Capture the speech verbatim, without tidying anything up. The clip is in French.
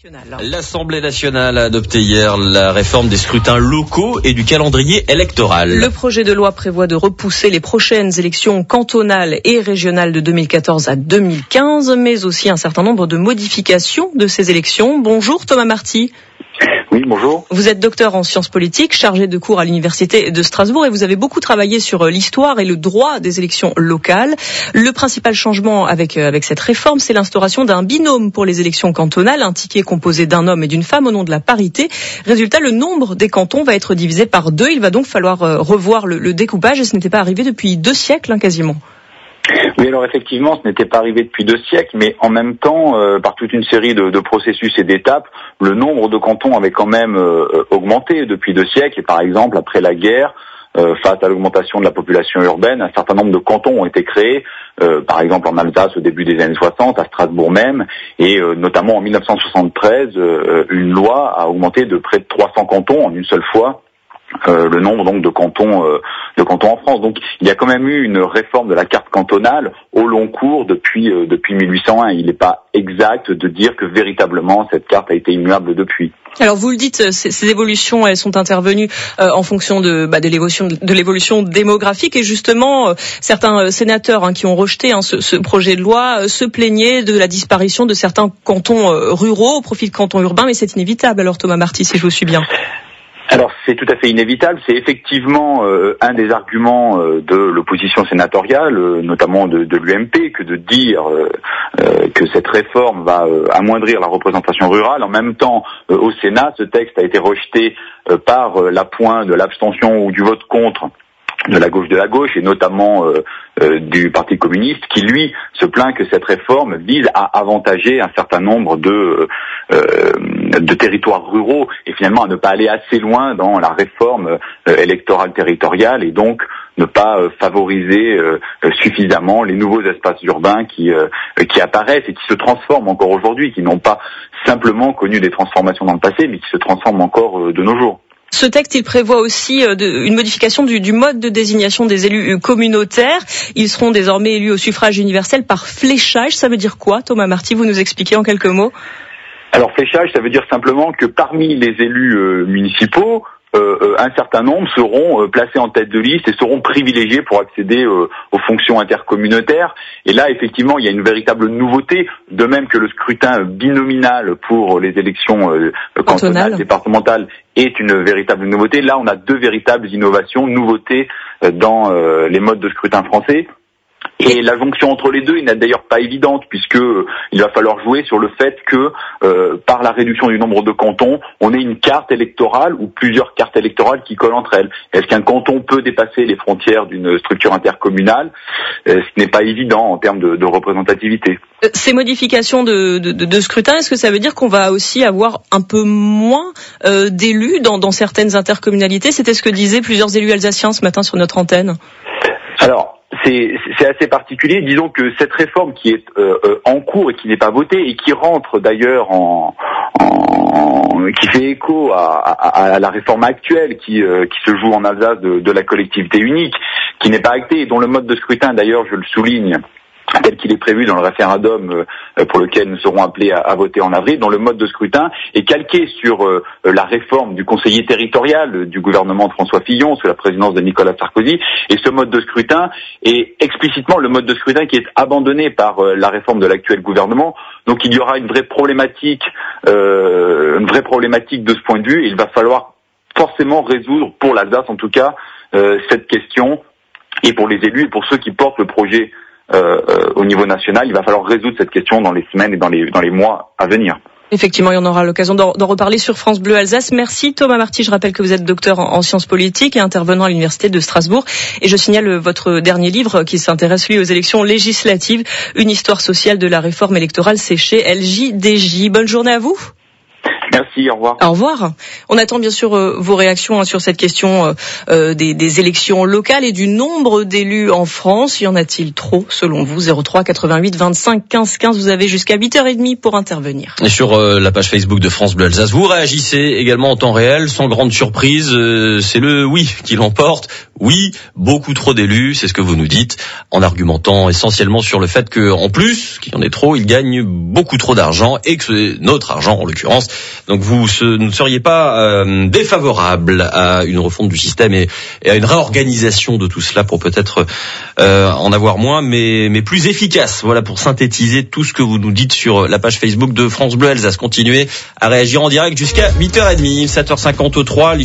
L'Assemblée nationale a adopté hier la réforme des scrutins locaux et du calendrier électoral. Le projet de loi prévoit de repousser les prochaines élections cantonales et régionales de deux mille quatorze à deux mille quinze, mais aussi un certain nombre de modifications de ces élections. Bonjour Thomas Marty. Oui, bonjour. Vous êtes docteur en sciences politiques, chargé de cours à l'université de Strasbourg et vous avez beaucoup travaillé sur l'histoire et le droit des élections locales. Le principal changement avec, avec cette réforme, c'est l'instauration d'un binôme pour les élections cantonales, un ticket composé d'un homme et d'une femme au nom de la parité. Résultat, le nombre des cantons va être divisé par deux. Il va donc falloir revoir le, le découpage et ce n'était pas arrivé depuis deux siècles hein, quasiment. Oui, alors effectivement, ce n'était pas arrivé depuis deux siècles, mais en même temps, euh, par toute une série de, de processus et d'étapes, le nombre de cantons avait quand même euh, augmenté depuis deux siècles. Et par exemple, après la guerre, euh, face à l'augmentation de la population urbaine, un certain nombre de cantons ont été créés, euh, par exemple en Alsace au début des années soixante, à Strasbourg même, et euh, notamment en mille neuf cent soixante-treize, euh, une loi a augmenté de près de trois cents cantons en une seule fois. Euh, le nombre donc de cantons euh, de cantons en France. Donc il y a quand même eu une réforme de la carte cantonale au long cours depuis euh, depuis mille huit cent un. Il n'est pas exact de dire que véritablement cette carte a été immuable depuis. Alors vous le dites, ces, ces évolutions elles sont intervenues euh, en fonction de, bah, de l'évolution de l'évolution démographique et justement euh, certains euh, sénateurs hein, qui ont rejeté hein, ce, ce projet de loi euh, se plaignaient de la disparition de certains cantons euh, ruraux au profit de cantons urbains, mais c'est inévitable. Alors Thomas Marty, si je vous suis bien. Alors c'est tout à fait inévitable, c'est effectivement euh, un des arguments euh, de l'opposition sénatoriale, euh, notamment de, de l'U M P, que de dire euh, euh, que cette réforme va euh, amoindrir la représentation rurale. En même temps, euh, au Sénat, ce texte a été rejeté euh, par euh, l'appoint de l'abstention ou du vote contre de la gauche de la gauche, et notamment euh, euh, du Parti communiste, qui lui se plaint que cette réforme vise à avantager un certain nombre de euh, de territoires ruraux et finalement à ne pas aller assez loin dans la réforme euh, électorale territoriale et donc ne pas euh, favoriser euh, suffisamment les nouveaux espaces urbains qui euh, qui apparaissent et qui se transforment encore aujourd'hui, qui n'ont pas simplement connu des transformations dans le passé, mais qui se transforment encore euh, de nos jours. Ce texte, il prévoit aussi une modification du, du mode de désignation des élus communautaires. Ils seront désormais élus au suffrage universel par fléchage. Ça veut dire quoi, Thomas Marty? Vous nous expliquez en quelques mots? Alors fléchage, ça veut dire simplement que parmi les élus euh, municipaux, Euh, un certain nombre seront euh, placés en tête de liste et seront privilégiés pour accéder euh, aux fonctions intercommunautaires. Et là, effectivement, il y a une véritable nouveauté, de même que le scrutin binominal pour les élections euh, cantonales, départementales est une véritable nouveauté. Là, on a deux véritables innovations, nouveautés euh, dans euh, les modes de scrutin français. Et la jonction entre les deux n'est d'ailleurs pas évidente, puisque euh, il va falloir jouer sur le fait que euh, par la réduction du nombre de cantons, on ait une carte électorale ou plusieurs cartes électorales qui collent entre elles. Est-ce qu'un canton peut dépasser les frontières d'une structure intercommunale? euh, Ce n'est pas évident en termes de, de représentativité. Ces modifications de, de, de scrutin, est-ce que ça veut dire qu'on va aussi avoir un peu moins euh, d'élus dans, dans certaines intercommunalités? C'était ce que disaient plusieurs élus alsaciens ce matin sur notre antenne. Alors, C'est, c'est assez particulier. Disons que cette réforme qui est euh, en cours et qui n'est pas votée et qui rentre d'ailleurs en, en qui fait écho à, à, à la réforme actuelle qui, euh, qui se joue en Alsace de, de la collectivité unique, qui n'est pas actée et dont le mode de scrutin, d'ailleurs, je le souligne, tel qu'il est prévu dans le référendum euh, pour lequel nous serons appelés à, à voter en avril, dont le mode de scrutin est calqué sur euh, la réforme du conseiller territorial du gouvernement de François Fillon sous la présidence de Nicolas Sarkozy. Et ce mode de scrutin est explicitement le mode de scrutin qui est abandonné par euh, la réforme de l'actuel gouvernement. Donc il y aura une vraie problématique, euh, une vraie problématique de ce point de vue. Et il va falloir forcément résoudre, pour l'Alsace en tout cas, euh, cette question. Et pour les élus et pour ceux qui portent le projet Euh, euh, au niveau national, il va falloir résoudre cette question dans les semaines et dans les, dans les mois à venir. Effectivement, il y en aura l'occasion d'en, d'en reparler sur France Bleu Alsace. Merci Thomas Marty. Je rappelle que vous êtes docteur en, en sciences politiques et intervenant à l'université de Strasbourg. Et je signale votre dernier livre qui s'intéresse lui aux élections législatives, une histoire sociale de la réforme électorale, c'est chez L J D J. Bonne journée à vous. Merci, au revoir. Au revoir. On attend bien sûr euh, vos réactions hein, sur cette question euh, euh, des, des élections locales et du nombre d'élus en France. Y en a-t-il trop selon vous? Zéro trois quatre-vingt-huit vingt-cinq quinze quinze. Vous avez jusqu'à huit heures trente pour intervenir. Et sur euh, la page Facebook de France Bleu Alsace, vous réagissez également en temps réel, sans grande surprise. Euh, c'est le oui qui l'emporte. Oui, beaucoup trop d'élus, c'est ce que vous nous dites, en argumentant essentiellement sur le fait que, en plus, qu'il y en ait trop, ils gagnent beaucoup trop d'argent et que c'est notre argent en l'occurrence. Donc vous ce, ne seriez pas euh, défavorable à une refonte du système et, et à une réorganisation de tout cela pour peut-être euh, en avoir moins, mais, mais plus efficace. Voilà pour synthétiser tout ce que vous nous dites sur la page Facebook de France Bleu Alsace. Continuez à réagir en direct jusqu'à huit heures trente, sept heures cinquante-trois.